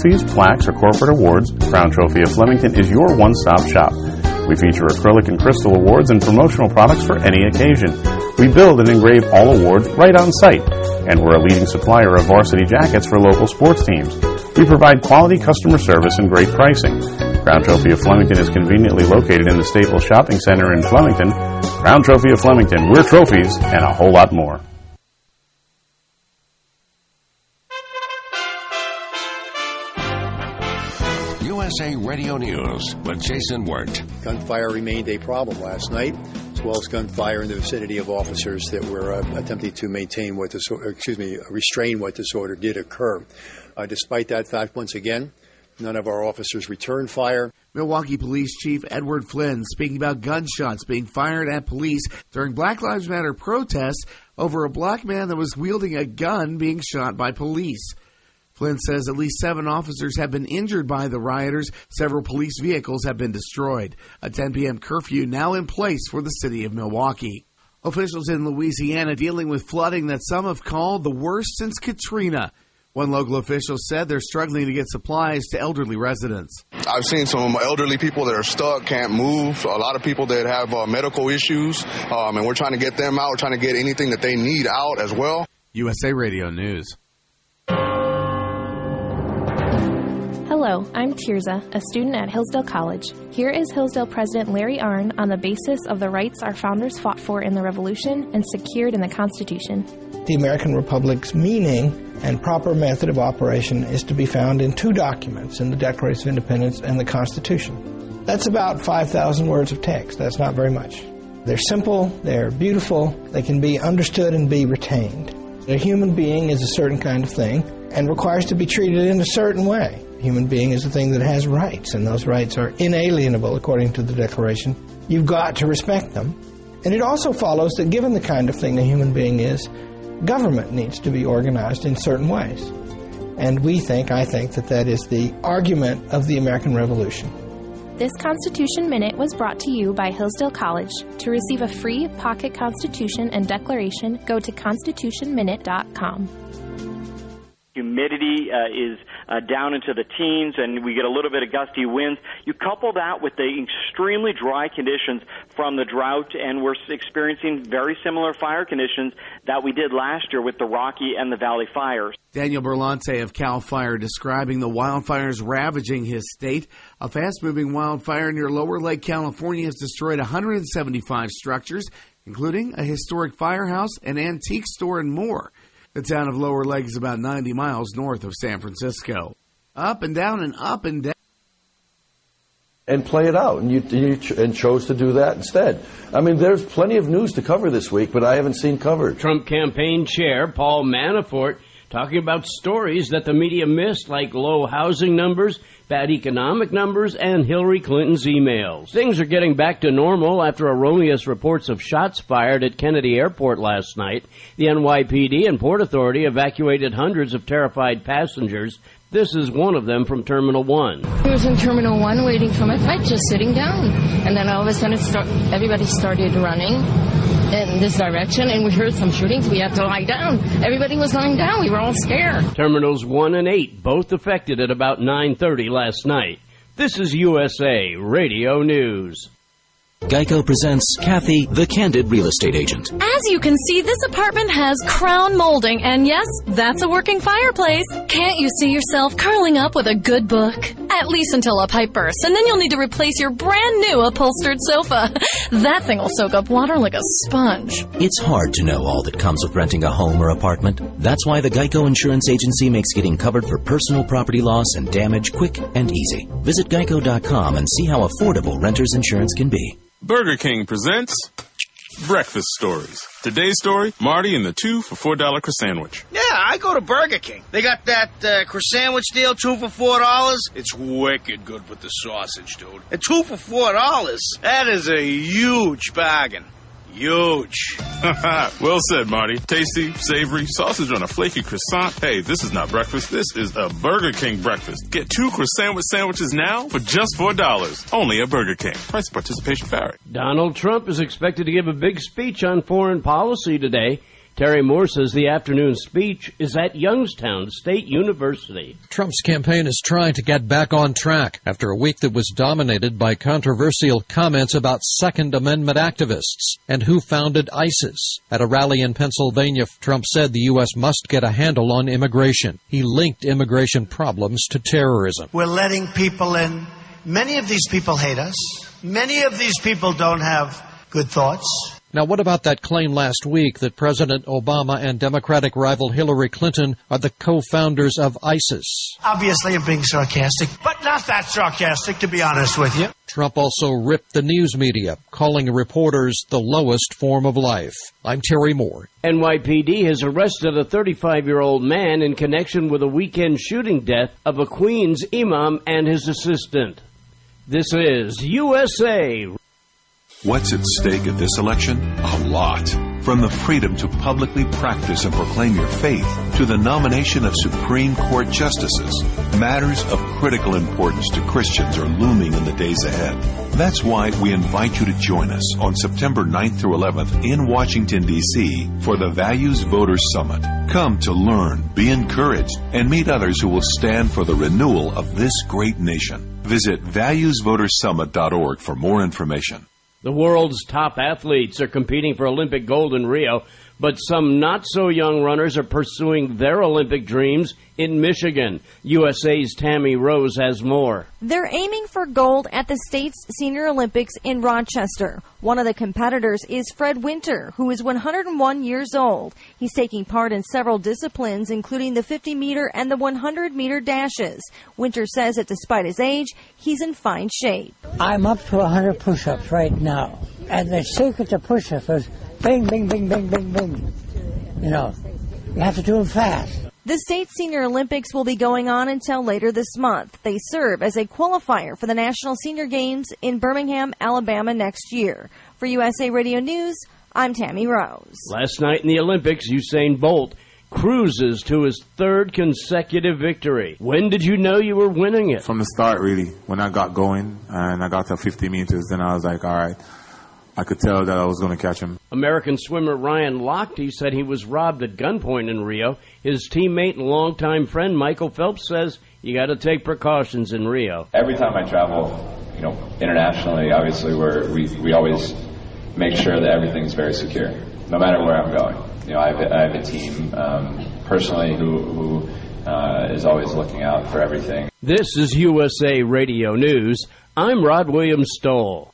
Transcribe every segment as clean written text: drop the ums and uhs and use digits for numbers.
trophies, plaques, or corporate awards, Crown Trophy of Flemington is your one-stop shop. We feature acrylic and crystal awards and promotional products for any occasion. We build and engrave all awards right on site, and we're a leading supplier of varsity jackets for local sports teams. We provide quality customer service and great pricing. Crown Trophy of Flemington is conveniently located in the Staples Shopping Center in Flemington. Crown Trophy of Flemington, we're trophies and a whole lot more. USA Radio News with Jason Wirt. Gunfire remained a problem last night, as well as gunfire in the vicinity of officers that were attempting to restrain what disorder did occur. Despite that fact, once again, none of our officers returned fire. Milwaukee Police Chief Edward Flynn speaking about gunshots being fired at police during Black Lives Matter protests over a black man that was wielding a gun being shot by police. Flynn says at least 7 officers have been injured by the rioters. Several police vehicles have been destroyed. A 10 p.m. curfew now in place for the city of Milwaukee. Officials in Louisiana dealing with flooding that some have called the worst since Katrina. One local official said they're struggling to get supplies to elderly residents. I've seen some elderly people that are stuck, can't move, a lot of people that have medical issues, and we're trying to get them out. We're trying to get anything that they need out as well. USA Radio News. Hello, I'm Tirza, a student at Hillsdale College. Here is Hillsdale President Larry Arnn on the basis of the rights our founders fought for in the Revolution and secured in the Constitution. The American Republic's meaning and proper method of operation is to be found in 2 documents, in the Declaration of Independence and the Constitution. That's about 5,000 words of text. That's not very much. They're simple, they're beautiful, they can be understood and be retained. A human being is a certain kind of thing and requires to be treated in a certain way. A human being is a thing that has rights, and those rights are inalienable according to the Declaration. You've got to respect them. And it also follows that given the kind of thing a human being is, government needs to be organized in certain ways. And I think that is the argument of the American Revolution. This Constitution Minute was brought to you by Hillsdale College. To receive a free pocket Constitution and Declaration, go to constitutionminute.com. Humidity is down into the teens, and we get a little bit of gusty winds. You couple that with the extremely dry conditions from the drought, and we're experiencing very similar fire conditions that we did last year with the Rocky and the Valley fires. Daniel Berlante of CAL FIRE describing the wildfires ravaging his state. A fast-moving wildfire near Lower Lake, California has destroyed 175 structures, including a historic firehouse, an antique store, and more. The town of Lower Lake is about 90 miles north of San Francisco. Up and down and up and down. And play it out, and you chose to do that instead. I mean, there's plenty of news to cover this week, but I haven't seen covered. Trump campaign chair Paul Manafort talking about stories that the media missed, like low housing numbers, bad economic numbers, and Hillary Clinton's emails. Things are getting back to normal after erroneous reports of shots fired at Kennedy Airport last night. The NYPD and Port Authority evacuated hundreds of terrified passengers. This is one of them from Terminal 1. I was in Terminal 1 waiting for my flight, just sitting down. And then all of a sudden everybody started running in this direction, and we heard some shootings. We had to lie down. Everybody was lying down. We were all scared. Terminals 1 and 8 both affected at about 9:30 last night. This is USA Radio News. Geico presents Kathy, the Candid Real Estate Agent. As you can see, this apartment has crown molding, and yes, that's a working fireplace. Can't you see yourself curling up with a good book? At least until a pipe bursts, and then you'll need to replace your brand new upholstered sofa. That thing will soak up water like a sponge. It's hard to know all that comes with renting a home or apartment. That's why the Geico Insurance Agency makes getting covered for personal property loss and damage quick and easy. Visit geico.com and see how affordable renter's insurance can be. Burger King presents Breakfast Stories. Today's story, Marty and the 2 for $4 croissant. Yeah, I go to Burger King. They got that croissant deal, 2 for $4. It's wicked good with the sausage, dude. And 2 for $4, that is a huge bargain. Huge. Well said, Marty. Tasty, savory, sausage on a flaky croissant. Hey, this is not breakfast. This is a Burger King breakfast. Get 2 croissant sandwiches now for just $4. Only at Burger King. Price participation vary. Donald Trump is expected to give a big speech on foreign policy today. Terry Moore says the afternoon speech is at Youngstown State University. Trump's campaign is trying to get back on track after a week that was dominated by controversial comments about Second Amendment activists and who founded ISIS. At a rally in Pennsylvania, Trump said the U.S. must get a handle on immigration. He linked immigration problems to terrorism. We're letting people in. Many of these people hate us. Many of these people don't have good thoughts. Now, what about that claim last week that President Obama and Democratic rival Hillary Clinton are the co-founders of ISIS? Obviously, I'm being sarcastic, but not that sarcastic, to be honest with you. Trump also ripped the news media, calling reporters the lowest form of life. I'm Terry Moore. NYPD has arrested a 35-year-old man in connection with a weekend shooting death of a Queens imam and his assistant. This is USA. What's at stake at this election? A lot. From the freedom to publicly practice and proclaim your faith to the nomination of Supreme Court justices, matters of critical importance to Christians are looming in the days ahead. That's why we invite you to join us on September 9th through 11th in Washington, D.C. for the Values Voters Summit. Come to learn, be encouraged, and meet others who will stand for the renewal of this great nation. Visit valuesvotersummit.org for more information. The world's top athletes are competing for Olympic gold in Rio, but some not-so-young runners are pursuing their Olympic dreams in Michigan. USA's Tammy Rose has more. They're aiming for gold at the state's Senior Olympics in Rochester. One of the competitors is Fred Winter, who is 101 years old. He's taking part in several disciplines, including the 50-meter and the 100-meter dashes. Winter says that despite his age, he's in fine shape. I'm up to 100 push-ups right now, and the secret to push-ups is bing, bing, bing, bing, bing, bing. You know, you have to do them fast. The State Senior Olympics will be going on until later this month. They serve as a qualifier for the National Senior Games in Birmingham, Alabama next year. For USA Radio News, I'm Tammy Rose. Last night in the Olympics, Usain Bolt cruises to his third consecutive victory. When did you know you were winning it? From the start, really. When I got going and I got to 50 meters, then I was like, all right. I could tell that I was going to catch him. American swimmer Ryan Lochte said he was robbed at gunpoint in Rio. His teammate and longtime friend Michael Phelps says you got to take precautions in Rio. Every time I travel, internationally, obviously we always make sure that everything's very secure, no matter where I'm going. I have a team personally who is always looking out for everything. This is USA Radio News. I'm Rod Williams Stoll.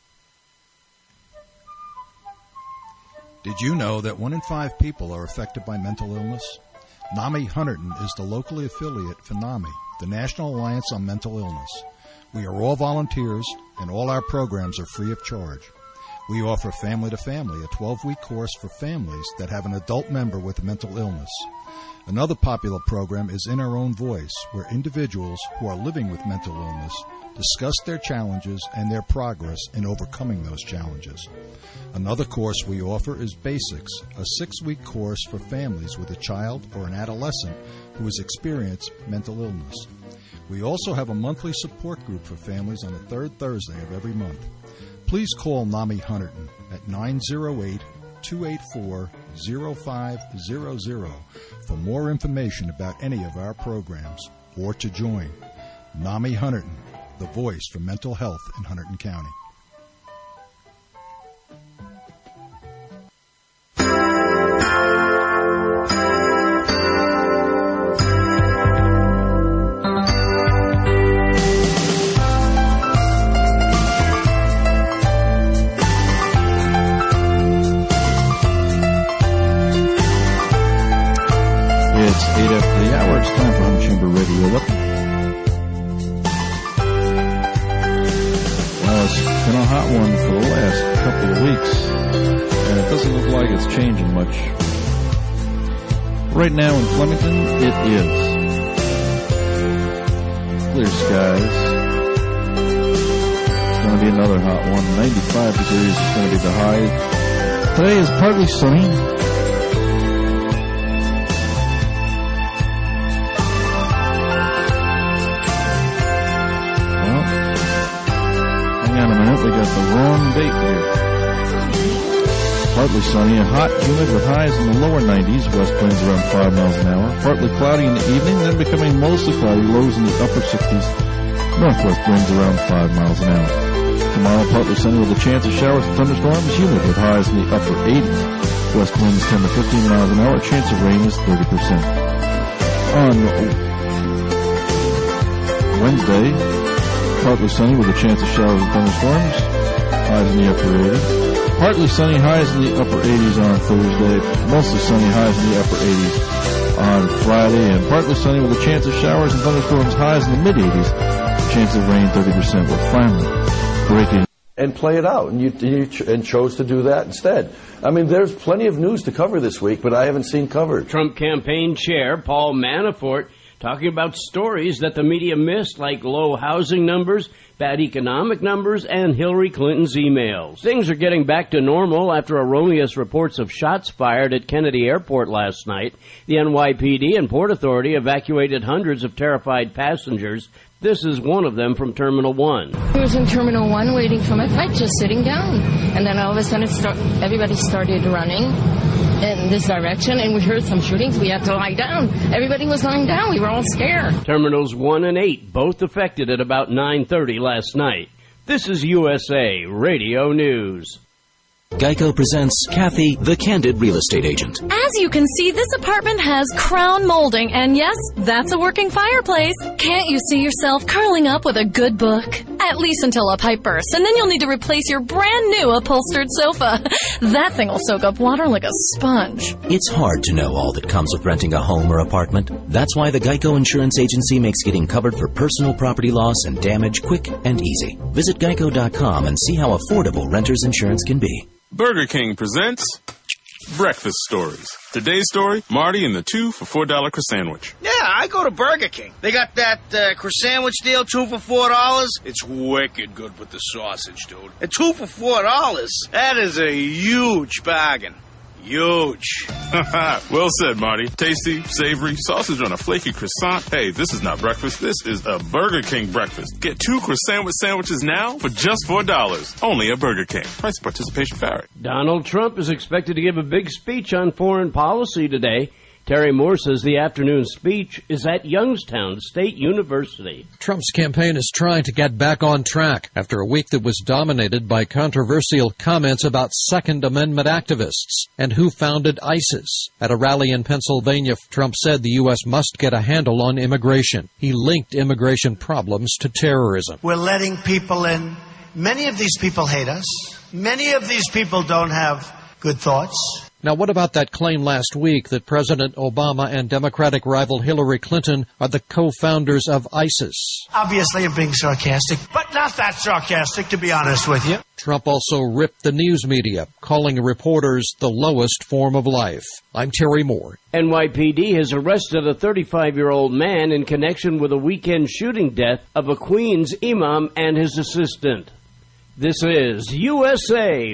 Did you know that 1 in 5 people are affected by mental illness? NAMI Hunterdon is the local affiliate for NAMI, the National Alliance on Mental Illness. We are all volunteers, and all our programs are free of charge. We offer Family to Family, a 12-week course for families that have an adult member with a mental illness. Another popular program is In Our Own Voice, where individuals who are living with mental illness discuss their challenges and their progress in overcoming those challenges. Another course we offer is Basics, a 6-week course for families with a child or an adolescent who has experienced mental illness. We also have a monthly support group for families on the third Thursday of every month. Please call NAMI Hunterdon at 908-284-0500 for more information about any of our programs or to join. NAMI Hunterdon, the voice for mental health in Hunterdon County. It's 8 after the hour. It's time for Home Chamber Radio. Welcome. Well, it's been a hot one for the last couple of weeks, and it doesn't look like it's changing much. Right now in Flemington, it is. Clear skies. It's going to be another hot one. 95 degrees is going to be the high. Today is partly sunny. Hang on a minute, we got the wrong date here. partly sunny and hot, humid with highs in the lower 90s, west winds around 5 miles an hour. Partly cloudy in the evening, then becoming mostly cloudy, lows in the upper 60s, northwest winds around 5 miles an hour. Tomorrow, partly sunny with a chance of showers and thunderstorms, humid with highs in the upper 80s. West winds 10 to 15 miles an hour, chance of rain is 30%. On Wednesday, partly sunny with a chance of showers and thunderstorms, highs in the upper 80s. Partly sunny, highs in the upper 80s on Thursday. Mostly sunny, highs in the upper 80s on Friday. And partly sunny with a chance of showers and thunderstorms, highs in the mid-80s. Chance of rain 30%. We're finally breaking. And play it out, and you chose to do that instead. I mean, there's plenty of news to cover this week, but I haven't seen covered. Trump campaign chair Paul Manafort talking about stories that the media missed, like low housing numbers, bad economic numbers, and Hillary Clinton's emails. Things are getting back to normal after erroneous reports of shots fired at Kennedy Airport last night. The NYPD and Port Authority evacuated hundreds of terrified passengers. This is one of them from Terminal 1. I was in Terminal 1 waiting for my flight, just sitting down. And then all of a sudden everybody started running in this direction, and we heard some shootings. We had to lie down. Everybody was lying down. We were all scared. Terminals 1 and 8 both affected at about 9:30 last night. This is USA Radio News. Geico presents Kathy, the Candid Real Estate Agent. As you can see, this apartment has crown molding, and yes, that's a working fireplace. Can't you see yourself curling up with a good book? At least until a pipe bursts, and then you'll need to replace your brand new upholstered sofa. That thing will soak up water like a sponge. It's hard to know all that comes with renting a home or apartment. That's why the Geico Insurance Agency makes getting covered for personal property loss and damage quick and easy. Visit geico.com and see how affordable renter's insurance can be. Burger King presents Breakfast Stories. Today's story, Marty and the 2 for $4 croissant. Yeah, I go to Burger King. They got that croissant deal, 2 for $4. It's wicked good with the sausage, dude. And 2 for $4, that is a huge bargain. Huge. Well said, Marty. Tasty, savory, sausage on a flaky croissant. Hey, this is not breakfast. This is a Burger King breakfast. Get 2 croissant sandwiches now for just $4. Only at Burger King. Price participation vary. Donald Trump is expected to give a big speech on foreign policy today. Terry Moore says the afternoon speech is at Youngstown State University. Trump's campaign is trying to get back on track after a week that was dominated by controversial comments about Second Amendment activists and who founded ISIS. At a rally in Pennsylvania, Trump said the U.S. must get a handle on immigration. He linked immigration problems to terrorism. We're letting people in. Many of these people hate us. Many of these people don't have good thoughts. Now, what about that claim last week that President Obama and Democratic rival Hillary Clinton are the co-founders of ISIS? Obviously, I'm being sarcastic, but not that sarcastic, to be honest with you. Trump also ripped the news media, calling reporters the lowest form of life. I'm Terry Moore. NYPD has arrested a 35-year-old man in connection with a weekend shooting death of a Queens imam and his assistant. This is USA.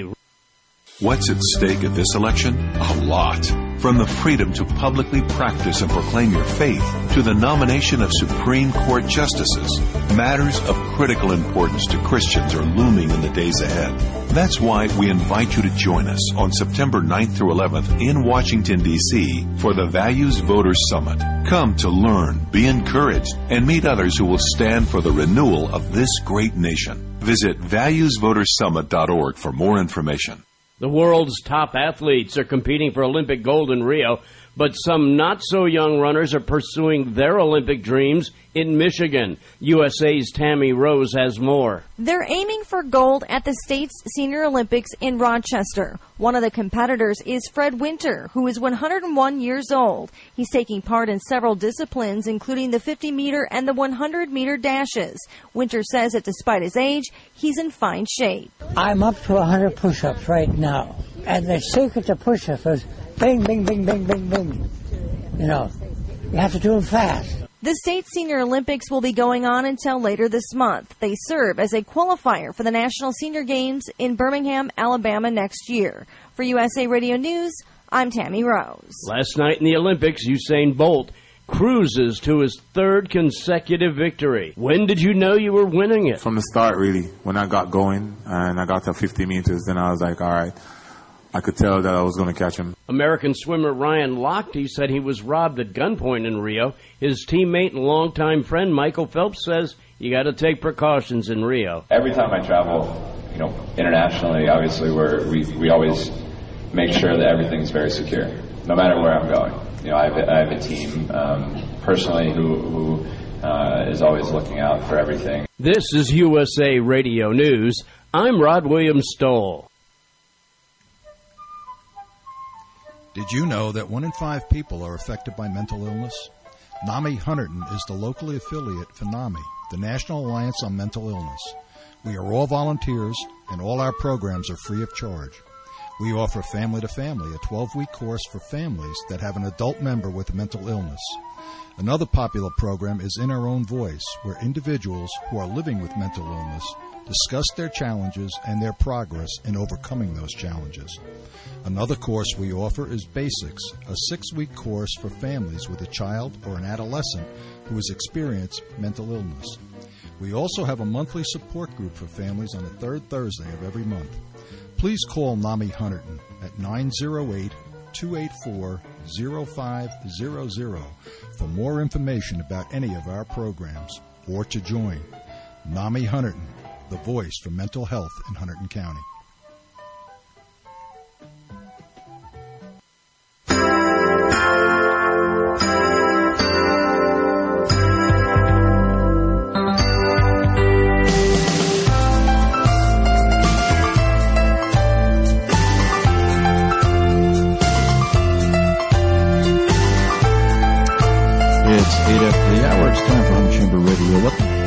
What's at stake at this election? A lot. From the freedom to publicly practice and proclaim your faith to the nomination of Supreme Court justices, matters of critical importance to Christians are looming in the days ahead. That's why we invite you to join us on September 9th through 11th in Washington, D.C. for the Values Voters Summit. Come to learn, be encouraged, and meet others who will stand for the renewal of this great nation. Visit valuesvotersummit.org for more information. The world's top athletes are competing for Olympic gold in Rio, but some not-so-young runners are pursuing their Olympic dreams in Michigan. USA's Tammy Rose has more. They're aiming for gold at the state's Senior Olympics in Rochester. One of the competitors is Fred Winter, who is 101 years old. He's taking part in several disciplines, including the 50-meter and the 100-meter dashes. Winter says that despite his age, he's in fine shape. I'm up to 100 push-ups right now. And the secret to push-ups is bing, bing, bing, bing, bing, bing. You know, you have to do them fast. The State Senior Olympics will be going on until later this month. They serve as a qualifier for the National Senior Games in Birmingham, Alabama next year. For USA Radio News, I'm Tammy Rose. Last night in the Olympics, Usain Bolt cruises to his third consecutive victory. When did you know you were winning it? From the start, really. When I got going and I got to 50 meters, then I was like, all right, I could tell that I was going to catch him. American swimmer Ryan Lochte said he was robbed at gunpoint in Rio. His teammate and longtime friend Michael Phelps says you got to take precautions in Rio. Every time I travel, internationally, obviously we always make sure that everything's very secure, no matter where I'm going. I have a team personally who is always looking out for everything. This is USA Radio News. I'm Rod Williams Stoll. Did you know that 1 in 5 people are affected by mental illness? NAMI Hunterdon is the locally affiliate for NAMI, the National Alliance on Mental Illness. We are all volunteers, and all our programs are free of charge. We offer Family to Family, a 12-week course for families that have an adult member with a mental illness. Another popular program is In Our Own Voice, where individuals who are living with mental illness discuss their challenges and their progress in overcoming those challenges. Another course we offer is Basics, a 6-week course for families with a child or an adolescent who has experienced mental illness. We also have a monthly support group for families on the third Thursday of every month. Please call NAMI Hunterdon at 908-284-0500 for more information about any of our programs or to join. NAMI Hunterdon, the voice for mental health in Hunterdon County. It's 8 after the hour. It's time for Home Chamber Radio.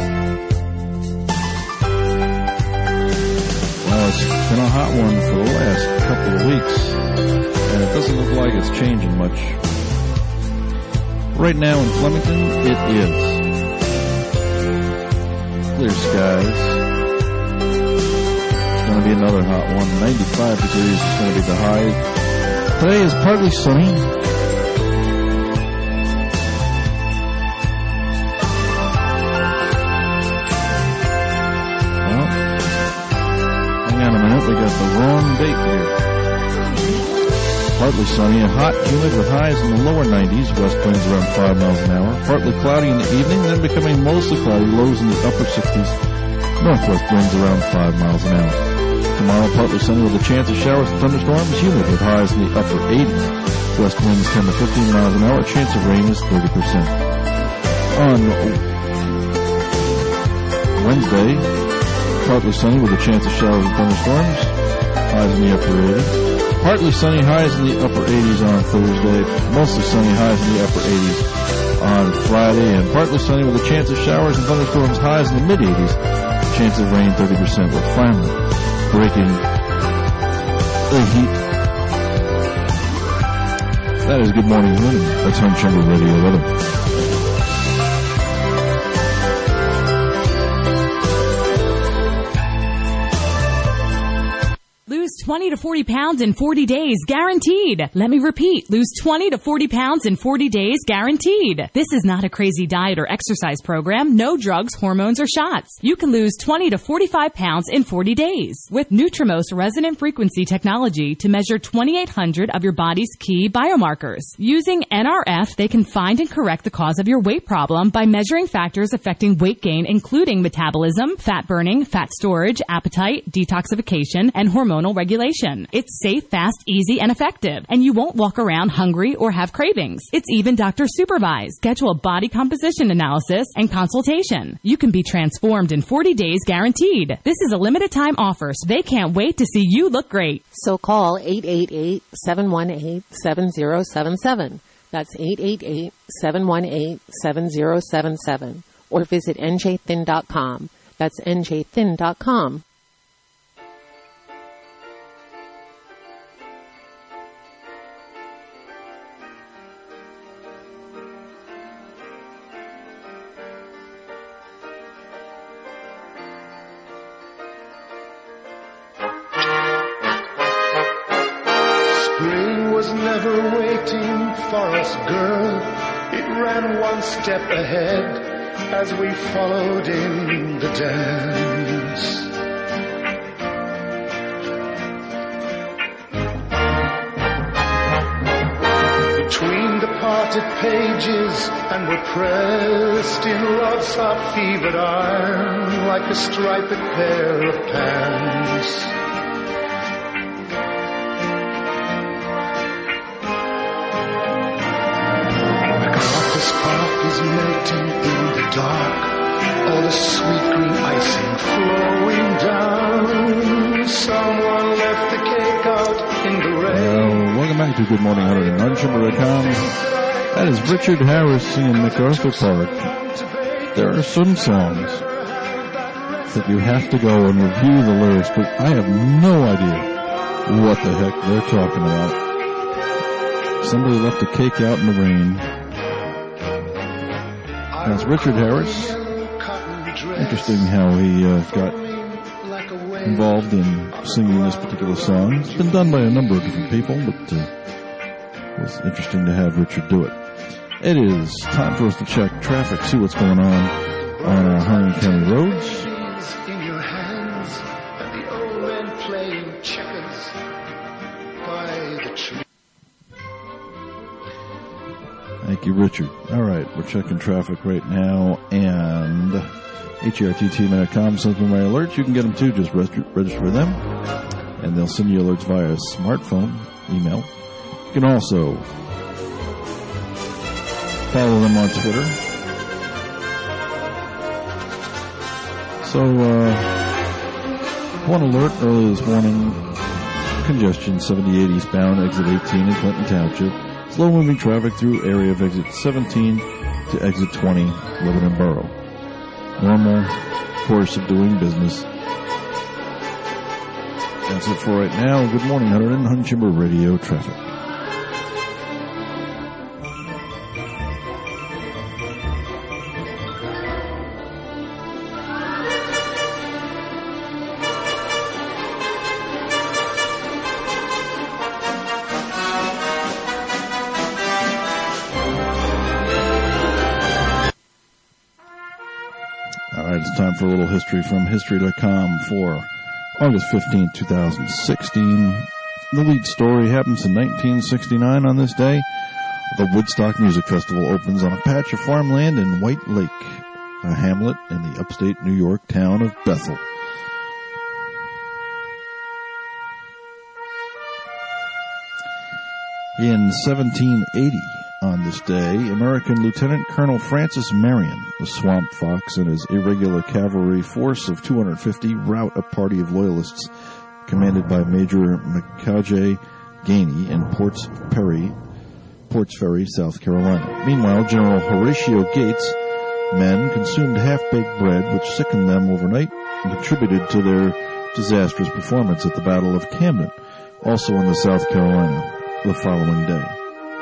Well, it's been a hot one for the last couple of weeks, and it doesn't look like it's changing much. Right now in Flemington, it is. Clear skies. It's going to be another hot one. 95 degrees is going to be the high. Today is partly sunny. Hang on a minute, we got the wrong date here. Partly sunny and hot, humid with highs in the lower 90s, west winds around 5 miles an hour. Partly cloudy in the evening, then becoming mostly cloudy, lows in the upper 60s, northwest winds around 5 miles an hour. Tomorrow, partly sunny with a chance of showers and thunderstorms, humid with highs in the upper 80s. West winds 10 to 15 miles an hour, chance of rain is 30%. On Wednesday, partly sunny with a chance of showers and thunderstorms, highs in the upper 80s. Partly sunny, highs in the upper 80s on Thursday. Mostly sunny, highs in the upper 80s on Friday. And partly sunny with a chance of showers and thunderstorms, highs in the mid-80s. Chance of rain 30%. We're finally breaking the heat. That is Good Morning Women. That's Home Chamber Radio weather. Lose 20 to 40 pounds in 40 days, guaranteed. Let me repeat. Lose 20 to 40 pounds in 40 days, guaranteed. This is not a crazy diet or exercise program. No drugs, hormones, or shots. You can lose 20 to 45 pounds in 40 days with Nutrimost resonant frequency technology to measure 2,800 of your body's key biomarkers. Using NRF, they can find and correct the cause of your weight problem by measuring factors affecting weight gain, including metabolism, fat burning, fat storage, appetite, detoxification, and hormonal regulation. It's safe, fast, easy, and effective, and you won't walk around hungry or have cravings. It's even doctor supervised. Schedule a body composition analysis and consultation. You can be transformed in 40 days guaranteed. This is a limited time offer, so they can't wait to see you look great. So call 888-718-7077. That's 888-718-7077. Or visit njthin.com. That's njthin.com. Step ahead as we followed in the dance. parted pages and were pressed in love's soft fevered iron like a striped pair of pants. The copper's spark is melting in the dark, all the sweet green icing flowing down. Someone left the cake out in the rain. Welcome back to Good Morning Hunter and Unshimmer.com. That is Richard Harris singing MacArthur Park. There are some songs that you have to go and review the lyrics, but I have no idea what the heck they're talking about. Somebody left a cake out in the rain. That's Richard Harris. Interesting how he got involved in singing this particular song. It's been done by a number of different people, but it was interesting to have Richard do it. It is time for us to check traffic, see what's going on our Hardin County roads. In your hands, and the old men playing checkers by the tree. Thank you, Richard. All right, we're checking traffic right now, and HERTT.com sends me my alerts. You can get them too. Just register them, and they'll send you alerts via smartphone, email. You can also follow them on Twitter. So, one alert early this morning: congestion 78 eastbound, exit 18 in Clinton Township. Slow-moving traffic through area of exit 17 to exit 20, Lebanon Borough. Normal course of doing business. That's it for right now. Good morning, Hunter and Hunchimber Radio traffic. It's time for a little history from History.com for August 15, 2016. The lead story happens in 1969 on this day. The Woodstock Music Festival opens on a patch of farmland in White Lake, a hamlet in the upstate New York town of Bethel. In 1780, on this day, American Lieutenant Colonel Francis Marion, the Swamp Fox, and his irregular cavalry force of 250 rout a party of loyalists commanded by Major McCaughey Gainey in Ports Ferry, South Carolina. Meanwhile, General Horatio Gates' men consumed half-baked bread, which sickened them overnight and contributed to their disastrous performance at the Battle of Camden, also in the South Carolina, the following day.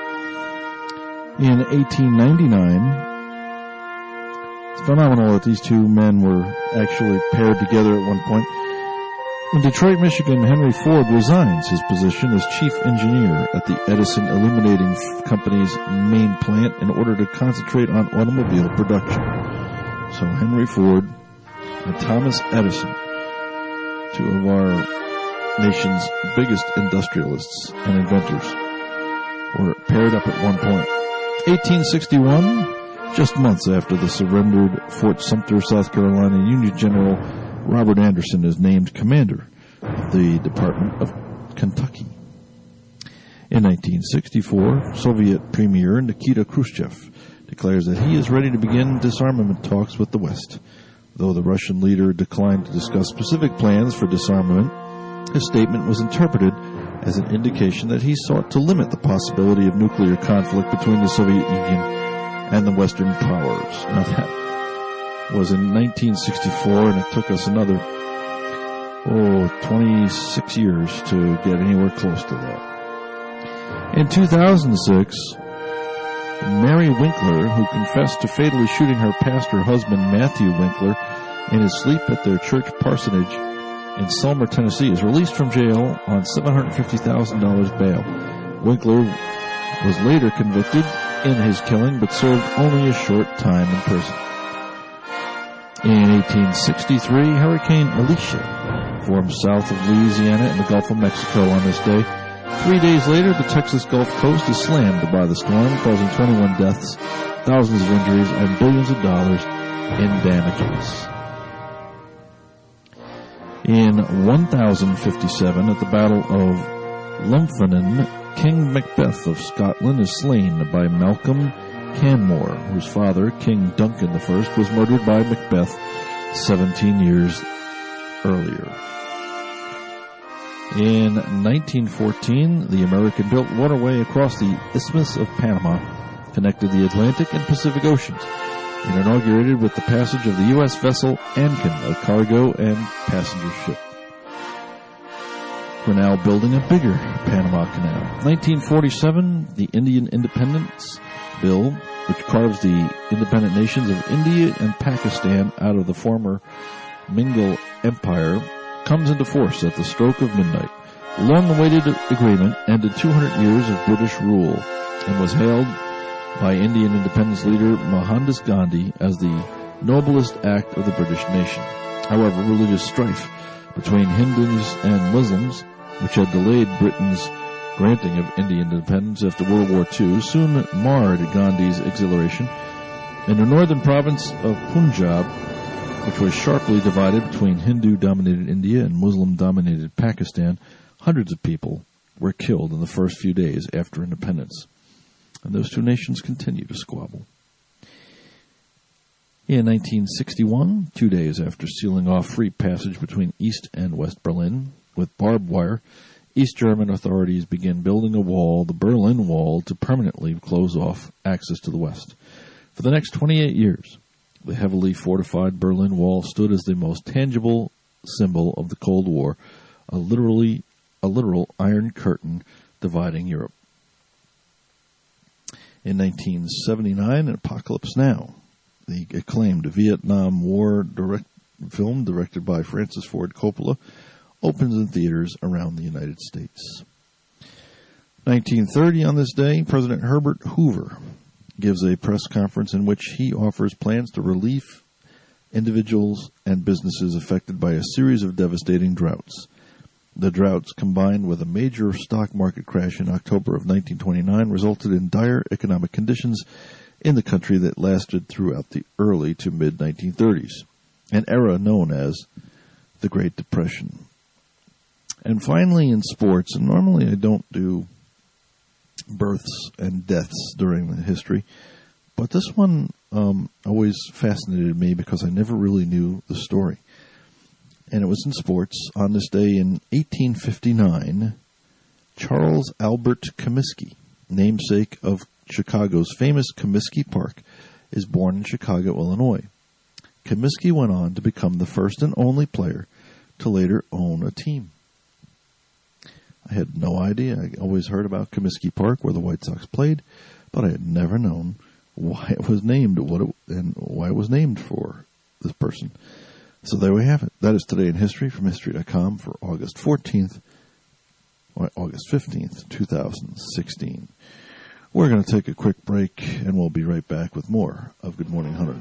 In 1899, it's phenomenal that these two men were actually paired together at one point. In Detroit, Michigan, Henry Ford resigns his position as chief engineer at the Edison Illuminating Company's main plant in order to concentrate on automobile production. So Henry Ford and Thomas Edison, two of our nation's biggest industrialists and inventors, were paired up at one point. 1861, just months after the surrendered Fort Sumter, South Carolina, Union General Robert Anderson is named commander of the Department of Kentucky. In 1964, Soviet Premier Nikita Khrushchev declares that he is ready to begin disarmament talks with the West. Though the Russian leader declined to discuss specific plans for disarmament, his statement was interpreted as an indication that he sought to limit the possibility of nuclear conflict between the Soviet Union and the Western powers. Now that was in 1964, and it took us another 26 years to get anywhere close to that. In 2006, Mary Winkler, who confessed to fatally shooting her pastor husband Matthew Winkler in his sleep at their church parsonage in Selmer, Tennessee, is released from jail on $750,000 bail. Winkler was later convicted in his killing, but served only a short time in prison. In 1863, Hurricane Alicia formed south of Louisiana in the Gulf of Mexico on this day. 3 days later, the Texas Gulf Coast is slammed by the storm, causing 21 deaths, thousands of injuries, and billions of dollars in damages. In 1057, at the Battle of Lumphanan, King Macbeth of Scotland is slain by Malcolm Canmore, whose father, King Duncan I, was murdered by Macbeth 17 years earlier. In 1914, the American-built waterway across the Isthmus of Panama connected the Atlantic and Pacific Oceans and inaugurated with the passage of the U.S. vessel Ankin, a cargo and passenger ship. We're now building a bigger Panama Canal. 1947, the Indian Independence Bill, which carves the independent nations of India and Pakistan out of the former Mughal Empire, comes into force at the stroke of midnight. The long-awaited agreement ended 200 years of British rule and was hailed by Indian independence leader Mohandas Gandhi as the noblest act of the British nation. However, religious strife between Hindus and Muslims, which had delayed Britain's granting of Indian independence after World War II, soon marred Gandhi's exhilaration. In the northern province of Punjab, which was sharply divided between Hindu-dominated India and Muslim-dominated Pakistan, hundreds of people were killed in the first few days after independence. And those two nations continue to squabble. In 1961, 2 days after sealing off free passage between East and West Berlin with barbed wire, East German authorities began building a wall, the Berlin Wall, to permanently close off access to the West. For the next 28 years, the heavily fortified Berlin Wall stood as the most tangible symbol of the Cold War, a literal Iron Curtain dividing Europe. In 1979, Apocalypse Now, the acclaimed Vietnam War film directed by Francis Ford Coppola, opens in theaters around the United States. 1930, on this day, President Herbert Hoover gives a press conference in which he offers plans to relieve individuals and businesses affected by a series of devastating droughts. The droughts, combined with a major stock market crash in October of 1929, resulted in dire economic conditions in the country that lasted throughout the early to mid-1930s, an era known as the Great Depression. And finally, in sports, and normally I don't do births and deaths during the history, but this one always fascinated me because I never really knew the story. And it was in sports. On this day in 1859, Charles Albert Comiskey, namesake of Chicago's famous Comiskey Park, is born in Chicago, Illinois. Comiskey went on to become the first and only player to later own a team. I had no idea. I always heard about Comiskey Park, where the White Sox played, but I had never known why it was named, and why it was named for this person. So there we have it. That is Today in History from History.com for August 15th, 2016. We're going to take a quick break, and we'll be right back with more of Good Morning Hunterdon.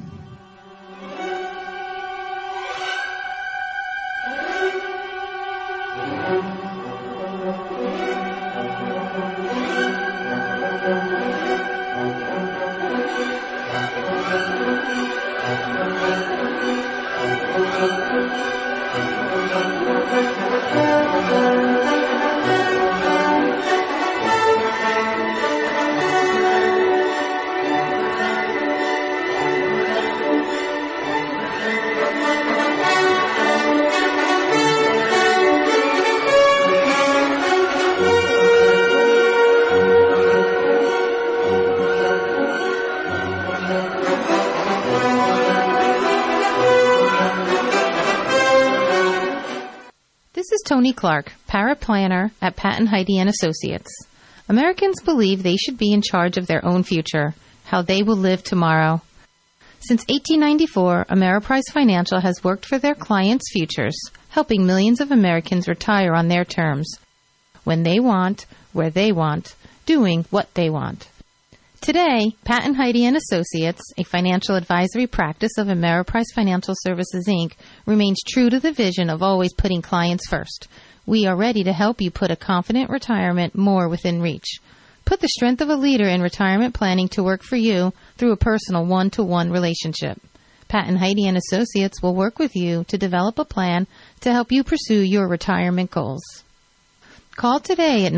Tony Clark, paraplanner at Pat and Heidi and Associates. Americans believe they should be in charge of their own future, how they will live tomorrow. Since 1894, Ameriprise Financial has worked for their clients' futures, helping millions of Americans retire on their terms, when they want, where they want, doing what they want. Today, Pat and Heidi and Associates, a financial advisory practice of Ameriprise Financial Services, Inc., remains true to the vision of always putting clients first. We are ready to help you put a confident retirement more within reach. Put the strength of a leader in retirement planning to work for you through a personal one-to-one relationship. Pat and Heidi and Associates will work with you to develop a plan to help you pursue your retirement goals. Call today at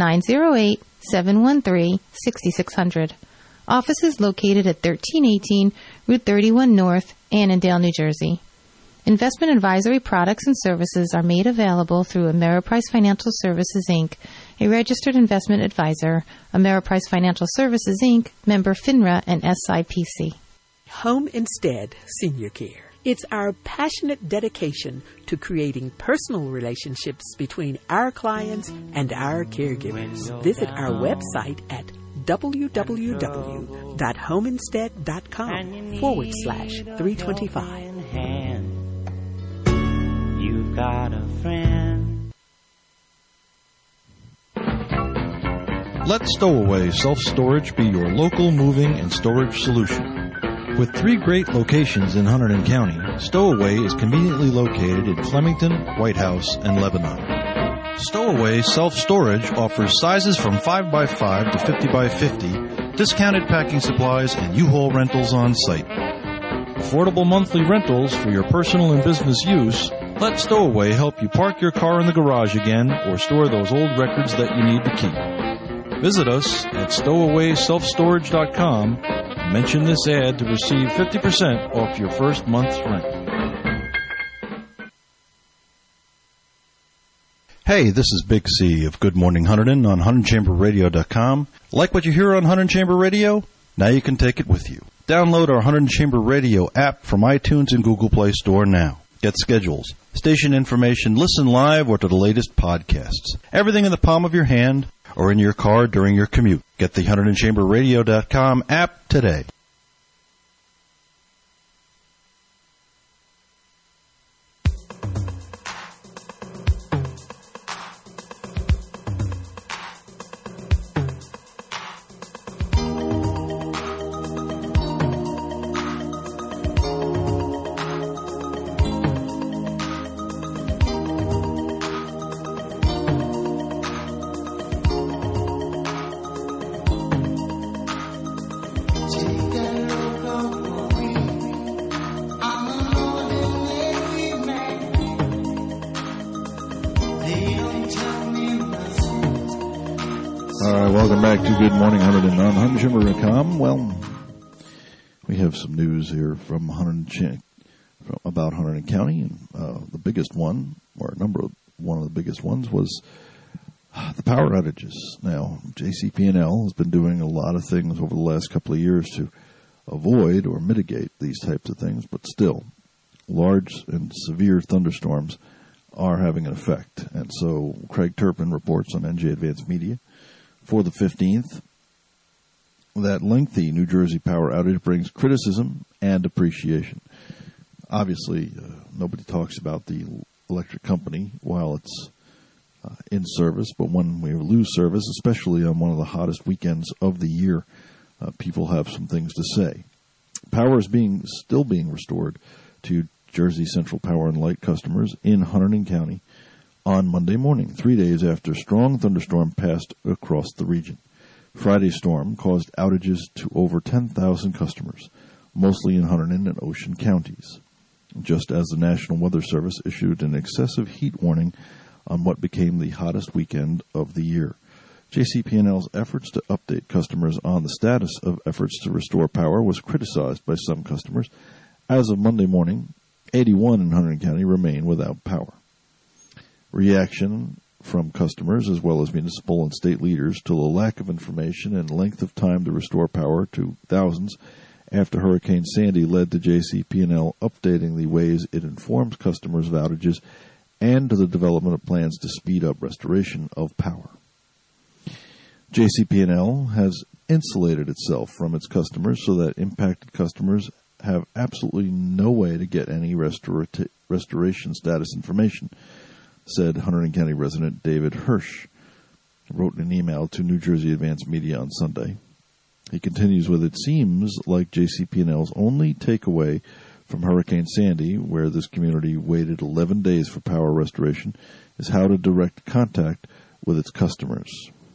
908-713-6600. Office is located at 1318 Route 31 North, Annandale, New Jersey. Investment advisory products and services are made available through Ameriprise Financial Services, Inc., a registered investment advisor. Ameriprise Financial Services, Inc., member FINRA and SIPC. Home Instead Senior Care. It's our passionate dedication to creating personal relationships between our clients and our caregivers. Visit our website at www.homeinstead.com/325. You've got a friend. Let Stowaway Self-Storage be your local moving and storage solution. With 3 great locations in Hunterdon County, Stowaway is conveniently located in Flemington, White House, and Lebanon. Stowaway Self-Storage offers sizes from 5x5 to 50x50, discounted packing supplies, and U-Haul rentals on site. Affordable monthly rentals for your personal and business use. Let Stowaway help you park your car in the garage again or store those old records that you need to keep. Visit us at stowawayselfstorage.com and mention this ad to receive 50% off your first month's rent. Hey, this is Big C of Good Morning Hunterdon on HunterdonChamberRadio.com. Like what you hear on Hunterdon Chamber Radio? Now you can take it with you. Download our Hunterdon Chamber Radio app from iTunes and Google Play Store now. Get schedules, station information, listen live or to the latest podcasts. Everything in the palm of your hand or in your car during your commute. Get the HunterdonChamberRadio.com app today. Good morning, Hunterdon on HunterdonChamber.com. Well, we have some news here from about Hunterdon County, and the biggest one, or one of the biggest ones, was the power outages. Now, JCP&L has been doing a lot of things over the last couple of years to avoid or mitigate these types of things, but still, large and severe thunderstorms are having an effect. And so Craig Turpin reports on NJ Advanced Media for the 15th, that lengthy New Jersey power outage brings criticism and appreciation. Obviously, nobody talks about the electric company while it's in service, but when we lose service, especially on one of the hottest weekends of the year, people have some things to say. Power is still being restored to Jersey Central Power and Light customers in Hunterdon County on Monday morning, 3 days after a strong thunderstorm passed across the region. Friday's storm caused outages to over 10,000 customers, mostly in Hunterdon and Ocean counties, just as the National Weather Service issued an excessive heat warning on what became the hottest weekend of the year. JCP&L's efforts to update customers on the status of efforts to restore power was criticized by some customers. As of Monday morning, 81 in Hunterdon County remain without power. Reaction from customers as well as municipal and state leaders to the lack of information and length of time to restore power to thousands after Hurricane Sandy led to JCP&L updating the ways it informs customers of outages and to the development of plans to speed up restoration of power. JCP&L has insulated itself from its customers so that impacted customers have absolutely no way to get any restoration status information, said Hunterdon County resident David Hirsch, wrote in an email to New Jersey Advanced Media on Sunday. He continues with, it seems like JCP&L's only takeaway from Hurricane Sandy, where this community waited 11 days for power restoration, is how to direct contact with its customers.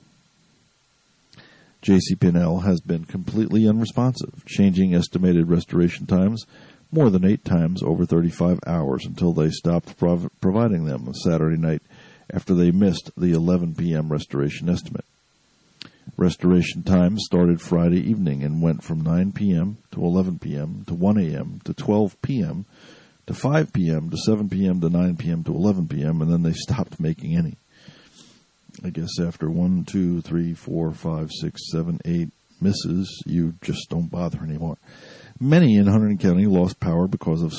JCP&L has been completely unresponsive, changing estimated restoration times more than 8 times over 35 hours until they stopped providing them on Saturday night after they missed the 11 p.m. restoration estimate. Restoration time started Friday evening and went from 9 p.m. to 11 p.m. to 1 a.m. to 12 p.m. to 5 p.m. to 7 p.m. to 9 p.m. to 11 p.m. and then they stopped making any. I guess after 1, 2, 3, 4, 5, 6, 7, 8 misses, you just don't bother anymore. Many in Hunterdon County lost power because of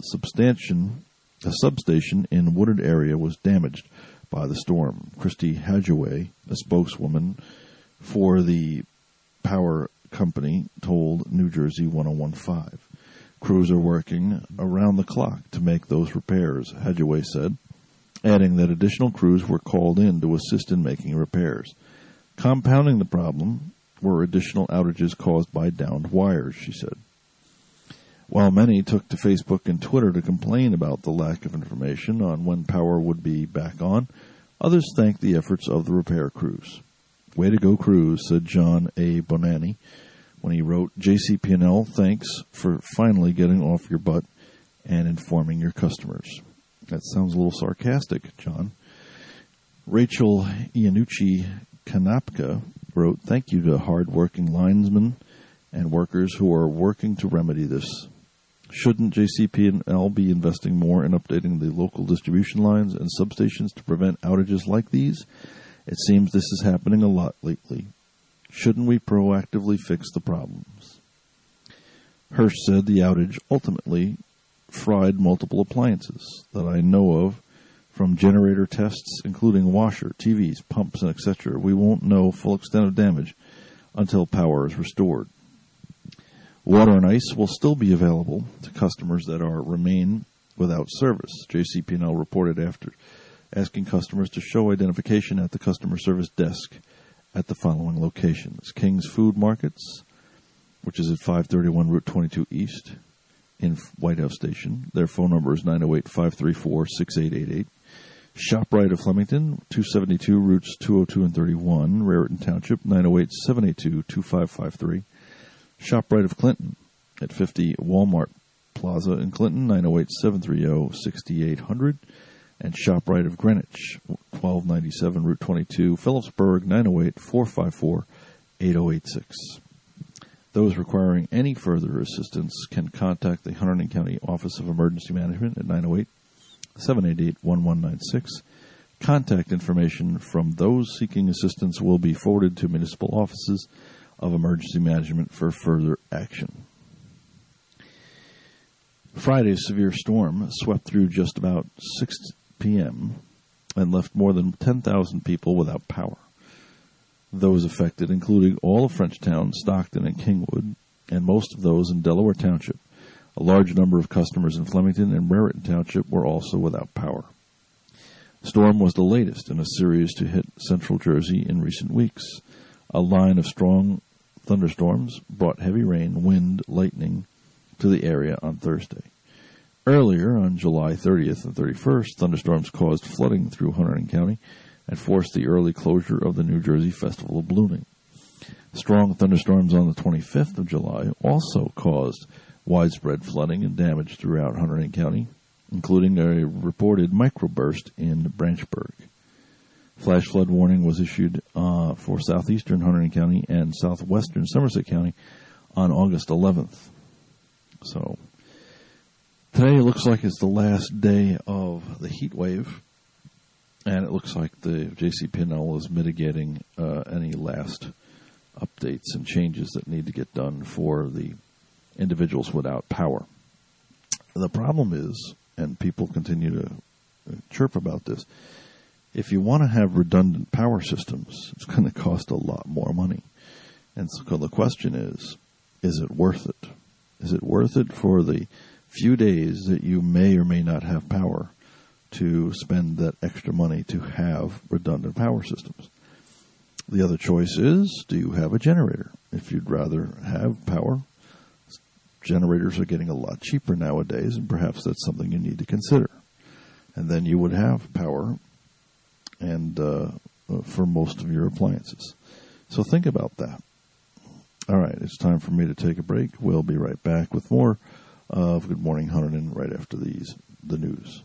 a substation in wooded area was damaged by the storm. Christy Hadjaway, a spokeswoman for the power company, told New Jersey 1015. Crews are working around the clock to make those repairs, Hadjaway said, adding that additional crews were called in to assist in making repairs. Compounding the problem were additional outages caused by downed wires, she said. While many took to Facebook and Twitter to complain about the lack of information on when power would be back on, others thanked the efforts of the repair crews. Way to go, crews, said John A. Bonanni when he wrote, JCP&L, thanks for finally getting off your butt and informing your customers. That sounds a little sarcastic, John. Rachel Iannucci Kanapka wrote, thank you to hard-working linesmen and workers who are working to remedy this. Shouldn't JCP&L be investing more in updating the local distribution lines and substations to prevent outages like these? It seems this is happening a lot lately. Shouldn't we proactively fix the problems? Hirsch said the outage ultimately fried multiple appliances that I know of, from generator tests, including washer, TVs, pumps, and etc. We won't know full extent of damage until power is restored. Water and ice will still be available to customers that remain without service, JCP&L reported after asking customers to show identification at the customer service desk at the following locations. King's Food Markets, which is at 531 Route 22 East in White House Station. Their phone number is 908-534-6888. ShopRite of Flemington, 272 Routes 202 and 31, Raritan Township, 908-782-2553. ShopRite of Clinton at 50 Walmart Plaza in Clinton, 908-730-6800. And ShopRite of Greenwich, 1297 Route 22, Phillipsburg, 908-454-8086. Those requiring any further assistance can contact the Hunterdon County Office of Emergency Management at 908-788-1196. Contact information from those seeking assistance will be forwarded to municipal offices of emergency management for further action. Friday's severe storm swept through just about 6 p.m. and left more than 10,000 people without power. Those affected including all of Frenchtown, Stockton, and Kingwood, and most of those in Delaware Township. A large number of customers in Flemington and Raritan Township were also without power. The storm was the latest in a series to hit central Jersey in recent weeks. A line of strong thunderstorms brought heavy rain, wind, lightning to the area on Thursday. Earlier, on July 30th and 31st, thunderstorms caused flooding through Hunterdon County and forced the early closure of the New Jersey Festival of Ballooning. Strong thunderstorms on the 25th of July also caused widespread flooding and damage throughout Hunterdon County, including a reported microburst in Branchburg. Flash flood warning was issued for southeastern Hunterdon County and southwestern Somerset County on August 11th. So today it looks like it's the last day of the heat wave, and it looks like the JCP&L is mitigating any last updates and changes that need to get done for the individuals without power. The problem is, and people continue to chirp about this, if you want to have redundant power systems, it's going to cost a lot more money. And so the question is it worth it? Is it worth it for the few days that you may or may not have power to spend that extra money to have redundant power systems? The other choice is, do you have a generator? If you'd rather have power, generators are getting a lot cheaper nowadays, and perhaps that's something you need to consider. And then you would have power and for most of your appliances. So think about that. All right, it's time for me to take a break. We'll be right back with more of Good Morning Hunterdon right after the news.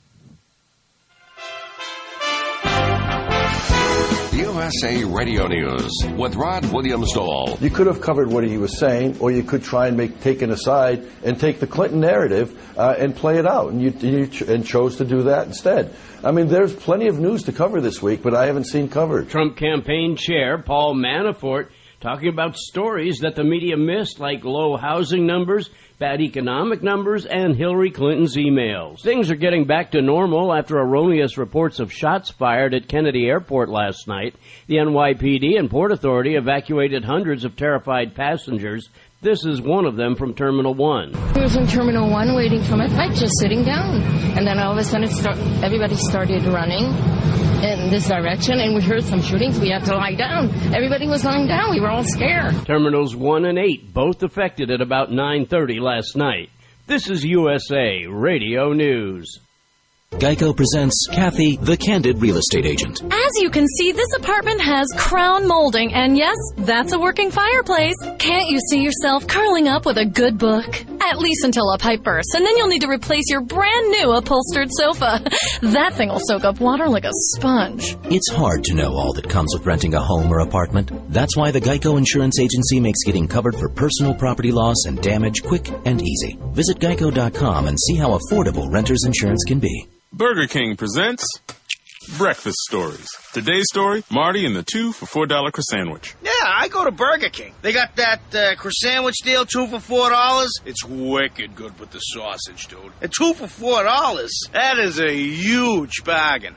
USA Radio News with Rod Williams-Dole. You could have covered what he was saying, or you could try and take an aside and take the Clinton narrative and play it out, and you chose to do that instead. I mean, there's plenty of news to cover this week, but I haven't seen covered. Trump campaign chair Paul Manafort talking about stories that the media missed, like low housing numbers, bad economic numbers, and Hillary Clinton's emails. Things are getting back to normal after erroneous reports of shots fired at Kennedy Airport last night. The NYPD and Port Authority evacuated hundreds of terrified passengers. This is one of them from Terminal 1. We was in Terminal 1 waiting for my flight, just sitting down. And then all of a sudden everybody started running in this direction, and we heard some shootings. We had to lie down. Everybody was lying down. We were all scared. Terminals 1 and 8 both affected at about 9:30 last night. This is USA Radio News. Geico presents Kathy, the Candid Real Estate Agent. As you can see, this apartment has crown molding, and yes, that's a working fireplace. Can't you see yourself curling up with a good book? At least until a pipe bursts, and then you'll need to replace your brand new upholstered sofa. That thing will soak up water like a sponge. It's hard to know all that comes with renting a home or apartment. That's why the Geico Insurance Agency makes getting covered for personal property loss and damage quick and easy. Visit geico.com and see how affordable renter's insurance can be. Burger King presents Breakfast Stories. Today's story, Marty and the 2 for $4 croissant. Yeah, I go to Burger King. They got that croissant deal, 2 for $4. It's wicked good with the sausage, dude. And 2 for $4, that is a huge bargain.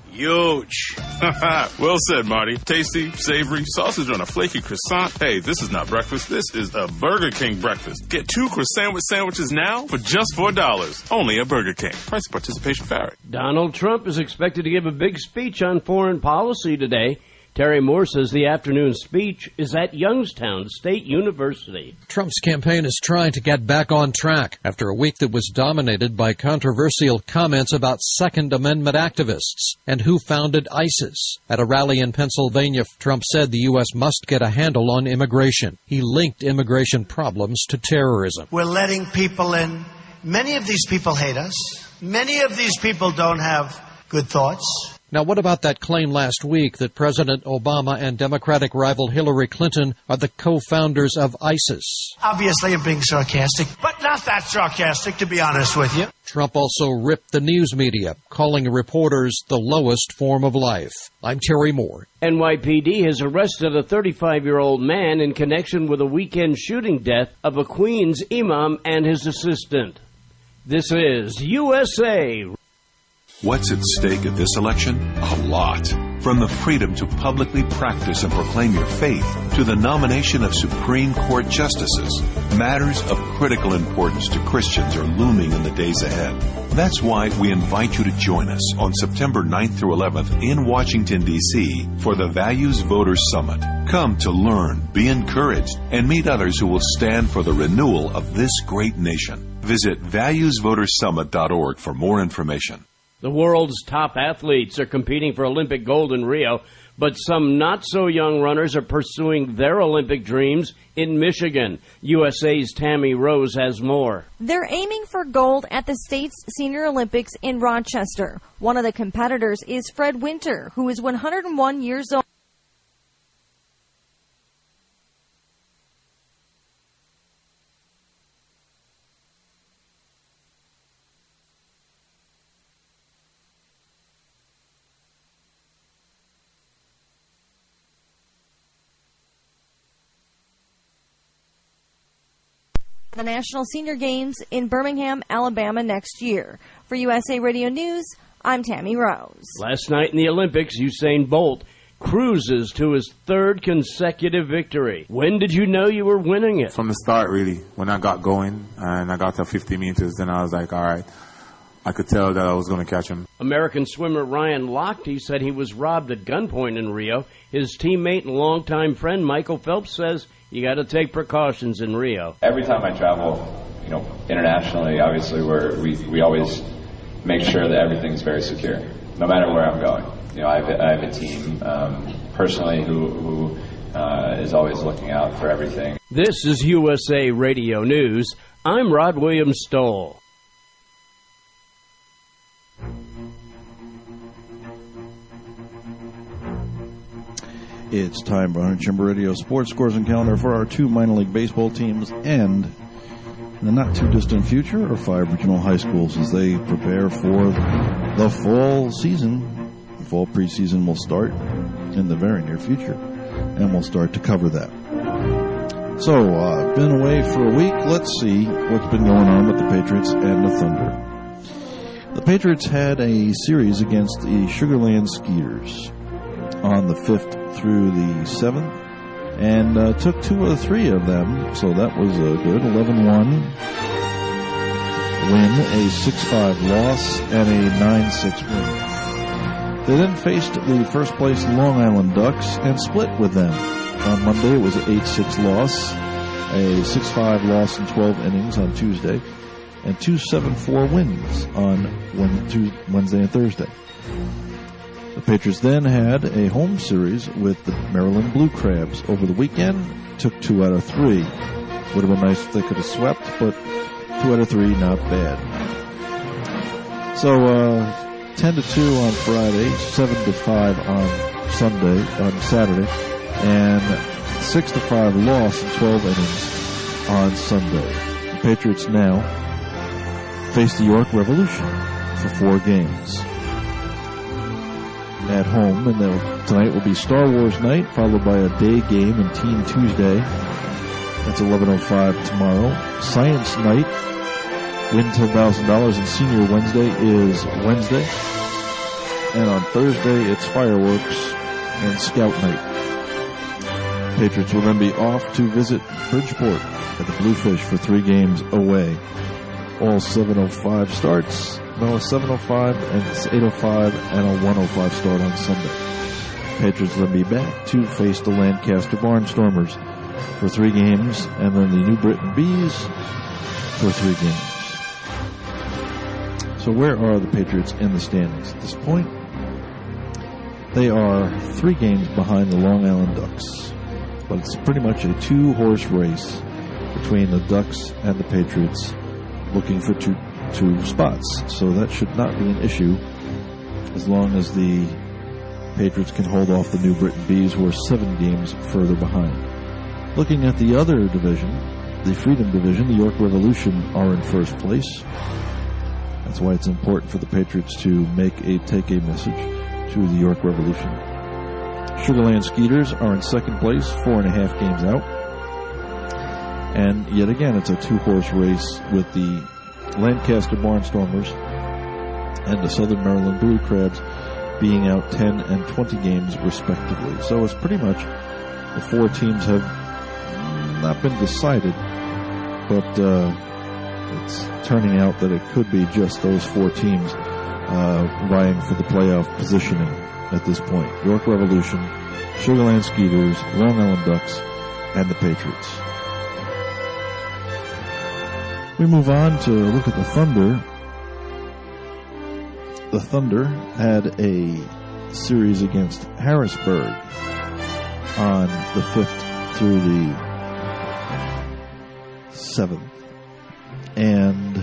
Huge. Well said, Marty. Tasty, savory, sausage on a flaky croissant. Hey, this is not breakfast. This is a Burger King breakfast. Get 2 croissant sandwiches now for just $4. Only at Burger King. Price and participation vary. Donald Trump is expected to give a big speech on foreign policy today. Terry Moore says the afternoon speech is at Youngstown State University. Trump's campaign is trying to get back on track after a week that was dominated by controversial comments about Second Amendment activists and who founded ISIS. At a rally in Pennsylvania, Trump said the U.S. must get a handle on immigration. He linked immigration problems to terrorism. We're letting people in. Many of these people hate us. Many of these people don't have good thoughts. Now, what about that claim last week that President Obama and Democratic rival Hillary Clinton are the co-founders of ISIS? Obviously, I'm being sarcastic, but not that sarcastic, to be honest with you. Trump also ripped the news media, calling reporters the lowest form of life. I'm Terry Moore. NYPD has arrested a 35-year-old man in connection with a weekend shooting death of a Queens imam and his assistant. This is USA. What's at stake at this election? A lot. From the freedom to publicly practice and proclaim your faith to the nomination of Supreme Court justices, matters of critical importance to Christians are looming in the days ahead. That's why we invite you to join us on September 9th through 11th in Washington, D.C. for the Values Voters Summit. Come to learn, be encouraged, and meet others who will stand for the renewal of this great nation. Visit valuesvotersummit.org for more information. The world's top athletes are competing for Olympic gold in Rio, but some not-so-young runners are pursuing their Olympic dreams in Michigan. USA's Tammy Rose has more. They're aiming for gold at the state's Senior Olympics in Rochester. One of the competitors is Fred Winter, who is 101 years old. The National Senior Games in Birmingham, Alabama next year. For USA Radio News, I'm Tammy Rose. Last night in the Olympics, Usain Bolt cruises to his third consecutive victory. When did you know you were winning it? From the start, really. When I got going and I got to 50 meters, then I was like, all right, I could tell that I was going to catch him. American swimmer Ryan Lochte said he was robbed at gunpoint in Rio. His teammate and longtime friend Michael Phelps says you got to take precautions in Rio. Every time I travel, internationally, obviously we always make sure that everything's very secure, no matter where I'm going. I have a team personally who is always looking out for everything. This is USA Radio News. I'm Rod Williams Stoll. It's time for Hunter Chimber Radio sports scores and calendar for our 2 minor league baseball teams, and in the not-too-distant future, our 5 regional high schools as they prepare for the fall season. The fall preseason will start in the very near future, and we'll start to cover that. So, been away for a week. Let's see what's been going on with the Patriots and the Thunder. The Patriots had a series against the Sugarland Skeeters on the 5th through the 7th, and took 2 of the 3 of them, so that was a good 11-1 win, a 6-5 loss, and a 9-6 win. They then faced the first-place Long Island Ducks and split with them. On Monday, it was an 8-6 loss, a 6-5 loss in 12 innings on Tuesday, and 2 7-4 wins on Wednesday and Thursday. The Patriots then had a home series with the Maryland Blue Crabs over the weekend. Took 2 out of 3. Would have been nice if they could have swept, but 2 out of 3, not bad. So 10-2 on Friday, 7-5 on Saturday, and 6-5 loss in 12 innings on Sunday. The Patriots now face the York Revolution for 4 games at home, and tonight will be Star Wars night, followed by a day game in Teen Tuesday. That's 11:05 tomorrow. Science night, win $10,000, and Senior Wednesday is Wednesday. And on Thursday, it's fireworks and Scout night. Patriots will then be off to visit Bridgeport at the Bluefish for 3 games away. All 7:05 starts. No, a 7:05 and 8:05 and a 1:05 start on Sunday. Patriots will be back to face the Lancaster Barnstormers for 3 games, and then the New Britain Bees for 3 games. So where are the Patriots in the standings at this point? They are 3 games behind the Long Island Ducks, but it's pretty much a 2-horse race between the Ducks and the Patriots, looking for two spots, so that should not be an issue as long as the Patriots can hold off the New Britain Bees, who are 7 games further behind. Looking at the other division, the Freedom Division, the York Revolution are in first place. That's why it's important for the Patriots to take a message to the York Revolution. Sugarland Skeeters are in second place, 4.5 games out. And yet again, it's a 2-horse race with the Lancaster Barnstormers and the Southern Maryland Blue Crabs being out 10 and 20 games respectively. So it's pretty much the 4 teams have not been decided, but it's turning out that it could be just those 4 teams vying for the playoff positioning at this point. York Revolution, Sugarland Skeeters, Long Island Ducks, and the Patriots. We move on to look at the Thunder. The Thunder had a series against Harrisburg on the 5th through the 7th. And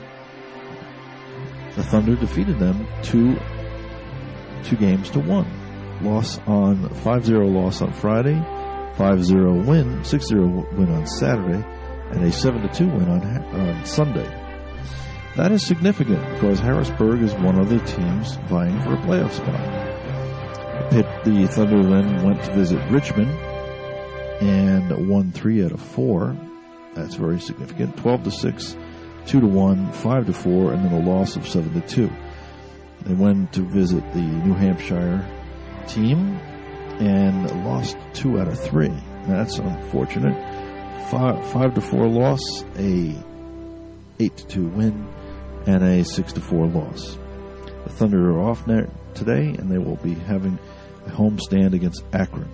the Thunder defeated them 2 games to 1. 5-0 loss on Friday, 5-0 win, 6-0 win on Saturday, and a 7-2 win on Sunday. That is significant because Harrisburg is one of the teams vying for a playoff spot. The Thunder then went to visit Richmond and won 3 out of 4. That's very significant. 12-6, 2-1, 5-4, and then a loss of 7-2. They went to visit the New Hampshire team and lost 2 out of 3. That's unfortunate. 5-4 loss, a 8-2 win, and a 6-4 loss. The Thunder are off today, and they will be having a home stand against Akron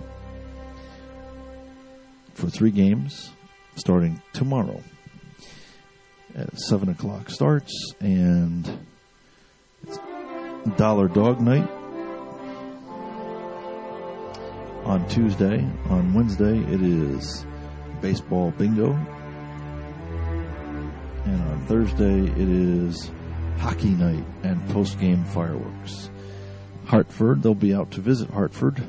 for 3 games starting tomorrow. At 7 o'clock starts, and it's Dollar Dog Night on Tuesday. On Wednesday, it is Baseball Bingo. And on Thursday, it is Hockey Night and post-game fireworks. Hartford, they'll be out to visit Hartford.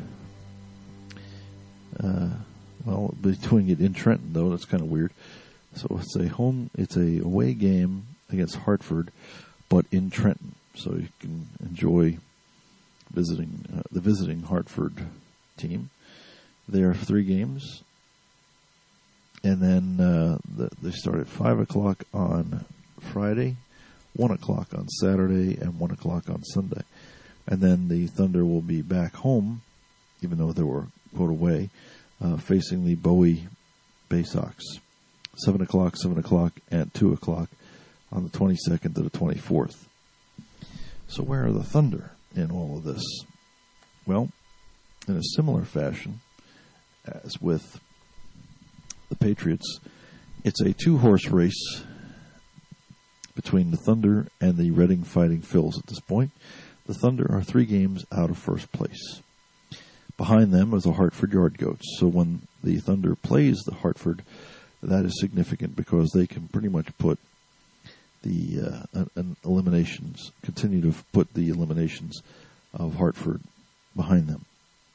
Well, be doing it in Trenton, though. That's kind of weird. So it's a away game against Hartford, but in Trenton. So you can enjoy visiting the visiting Hartford team. There are 3 games. And then they start at 5 o'clock on Friday, 1 o'clock on Saturday, and 1 o'clock on Sunday. And then the Thunder will be back home, even though they were put away, facing the Bowie Bay Sox. 7 o'clock, and 2 o'clock on the 22nd to the 24th. So where are the Thunder in all of this? Well, in a similar fashion as with the Patriots, it's a 2-horse race between the Thunder and the Reading Fighting Phils at this point. The Thunder are 3 games out of first place. Behind them are the Hartford Yard Goats. So when the Thunder plays the Hartford, that is significant because they can pretty much put the eliminations, continue to put the eliminations of Hartford behind them.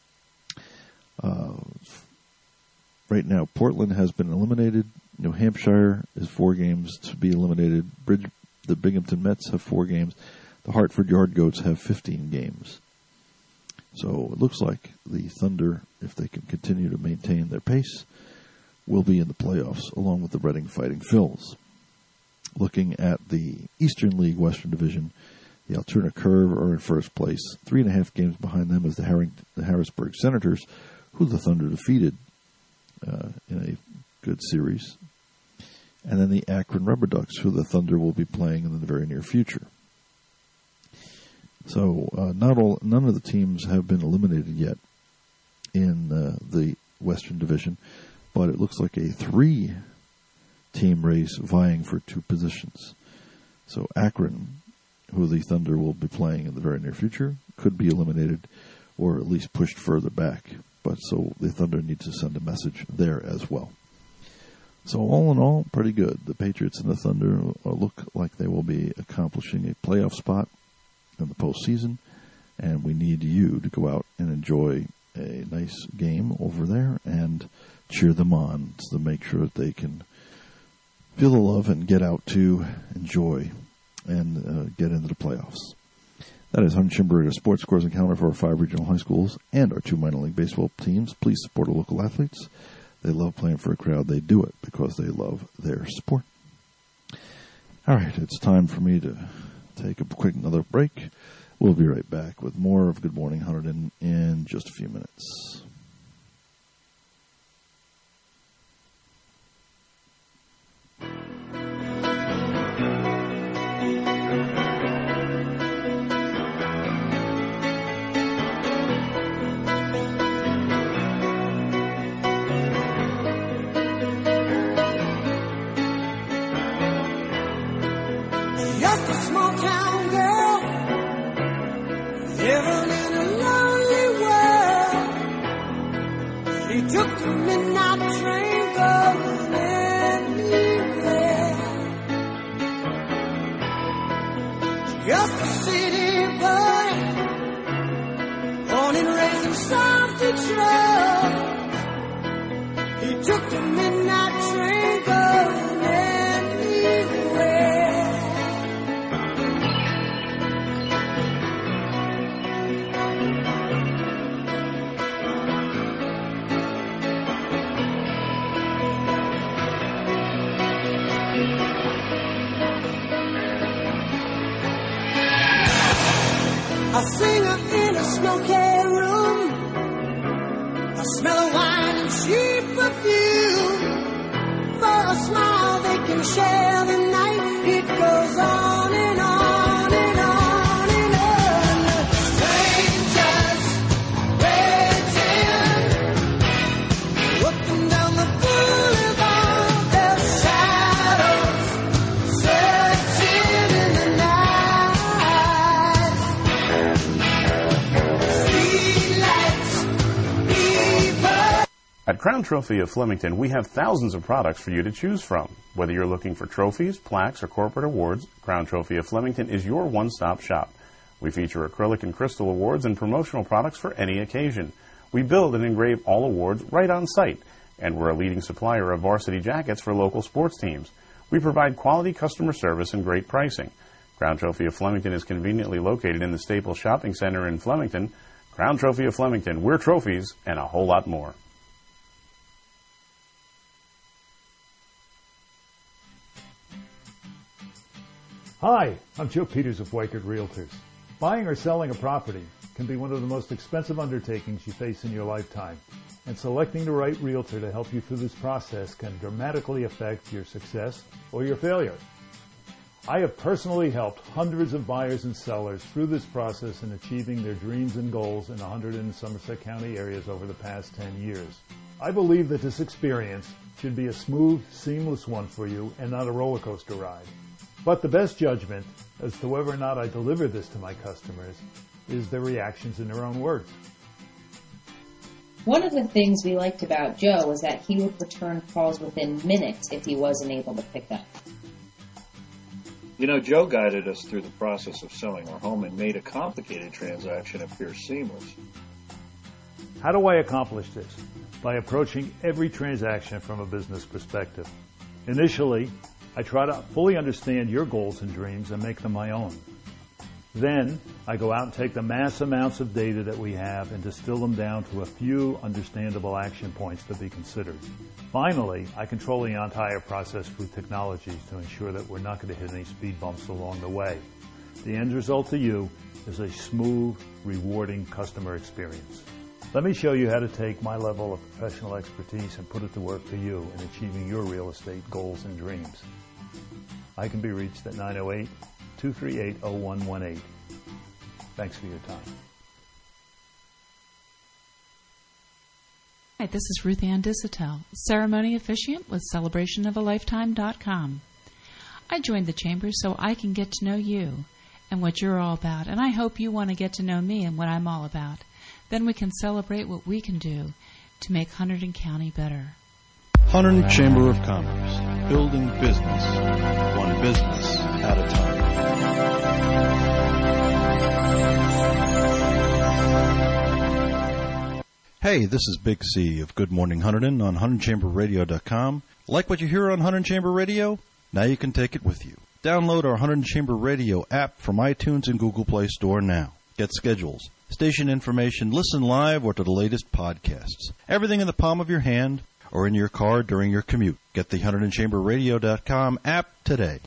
Right now, Portland has been eliminated. New Hampshire is 4 games to be eliminated. The Binghamton Mets have 4 games. The Hartford Yard Goats have 15 games. So it looks like the Thunder, if they can continue to maintain their pace, will be in the playoffs along with the Reading Fighting Phils. Looking at the Eastern League Western Division, the Altoona Curve are in first place. 3.5 games behind them is the Harrisburg Senators, who the Thunder defeated in a good series. And then the Akron Rubber Ducks, who the Thunder will be playing in the very near future. So none of the teams have been eliminated yet in the Western Division, but it looks like a 3-team race vying for 2 positions. So Akron, who the Thunder will be playing in the very near future, could be eliminated or at least pushed further back. But so the Thunder needs to send a message there as well. So all in all, pretty good. The Patriots and the Thunder look like they will be accomplishing a playoff spot in the postseason, and we need you to go out and enjoy a nice game over there and cheer them on to make sure that they can feel the love and get out to enjoy and get into the playoffs. That is Hunter Schimberger's sports scores and calendar for our 5 regional high schools and our 2 minor league baseball teams. Please support our local athletes. They love playing for a crowd. They do it because they love their sport. All right, it's time for me to take a quick another break. We'll be right back with more of Good Morning Hunterdon in just a few minutes. Just a small town girl living in a lonely world. She took the midnight train going anywhere. Just a city boy, born and raised in South Detroit. He took the midnight train going anywhere. A singer in a smoky room, a smell of wine and cheap perfume. For a smile they can share the night. It goes on and on. At Crown Trophy of Flemington, we have thousands of products for you to choose from. Whether you're looking for trophies, plaques, or corporate awards, Crown Trophy of Flemington is your one-stop shop. We feature acrylic and crystal awards and promotional products for any occasion. We build and engrave all awards right on site, and we're a leading supplier of varsity jackets for local sports teams. We provide quality customer service and great pricing. Crown Trophy of Flemington is conveniently located in the Staples Shopping Center in Flemington. Crown Trophy of Flemington, we're trophies and a whole lot more. Hi, I'm Joe Peters of Weichert Realtors. Buying or selling a property can be one of the most expensive undertakings you face in your lifetime, and selecting the right realtor to help you through this process can dramatically affect your success or your failure. I have personally helped hundreds of buyers and sellers through this process in achieving their dreams and goals in 100 and Somerset County areas over the past 10 years. I believe that this experience should be a smooth, seamless one for you and not a roller coaster ride. But the best judgment as to whether or not I deliver this to my customers is their reactions in their own words. One of the things we liked about Joe was that he would return calls within minutes if he wasn't able to pick up. You know, Joe guided us through the process of selling our home and made a complicated transaction appear seamless. How do I accomplish this? By approaching every transaction from a business perspective. Initially, I try to fully understand your goals and dreams and make them my own. Then, I go out and take the mass amounts of data that we have and distill them down to a few understandable action points to be considered. Finally, I control the entire process through technologies to ensure that we're not going to hit any speed bumps along the way. The end result to you is a smooth, rewarding customer experience. Let me show you how to take my level of professional expertise and put it to work for you in achieving your real estate goals and dreams. I can be reached at 908-238-0118. Thanks for your time. Hi, this is Ruth Ann Disotell, ceremony officiant with celebrationofalifetime.com. I joined the Chamber so I can get to know you and what you're all about, and I hope you want to get to know me and what I'm all about. Then we can celebrate what we can do to make Hunterdon County better. Hunterdon Chamber of Commerce, building business, one business at a time. Hey, this is Big C of Good Morning Hunterdon on HunterdonChamberRadio.com. Like what you hear on Hunterdon Chamber Radio? Now you can take it with you. Download our Hunterdon Chamber Radio app from iTunes and Google Play Store now. Get schedules, station information, listen live or to the latest podcasts. Everything in the palm of your hand or in your car during your commute. Get the HunterdonChamberRadio.com app today.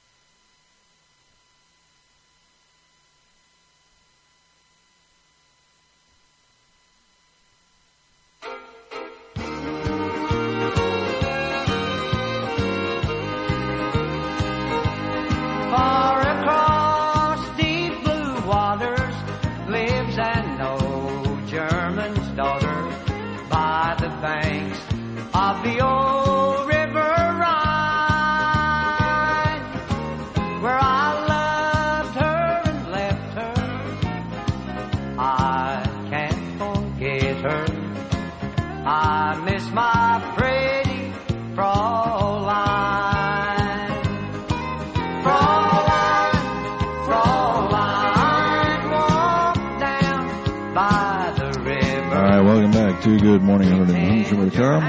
Good morning, Hunterdon.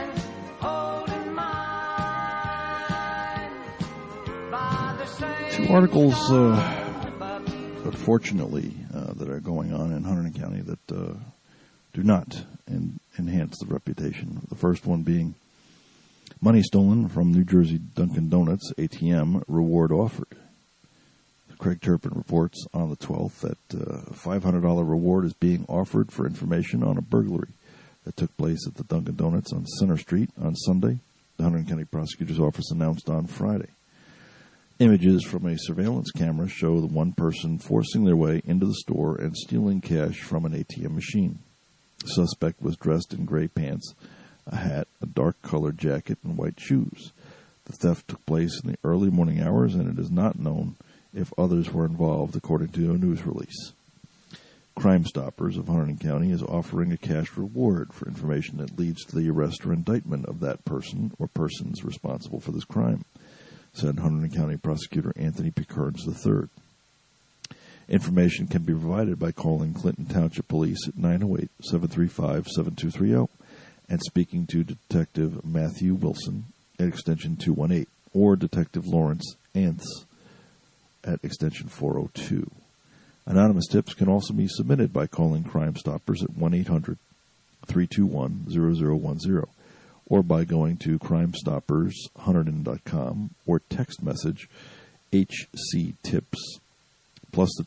Two articles, unfortunately, that are going on in Hunterdon County that do not enhance the reputation. The first one being money stolen from New Jersey Dunkin' Donuts ATM reward offered. Craig Turpin reports on the 12th that a $500 reward is being offered for information on a burglary that took place at the Dunkin' Donuts on Center Street on Sunday, the Hunterdon County Prosecutor's Office announced on Friday. Images from a surveillance camera show the one person forcing their way into the store and stealing cash from an ATM machine. The suspect was dressed in gray pants, a hat, a dark-colored jacket, and white shoes. The theft took place in the early morning hours, and it is not known if others were involved, according to a news release. Crime Stoppers of Hunterdon County is offering a cash reward for information that leads to the arrest or indictment of that person or persons responsible for this crime, said Hunterdon County Prosecutor Anthony P. Kearns III. Information can be provided by calling Clinton Township Police at 908-735-7230 and speaking to Detective Matthew Wilson at extension 218 or Detective Lawrence Anths at extension 402. Anonymous tips can also be submitted by calling Crime Stoppers at 1-800-321-0010 or by going to crimestoppershunterdon.com or text message HC Tips plus the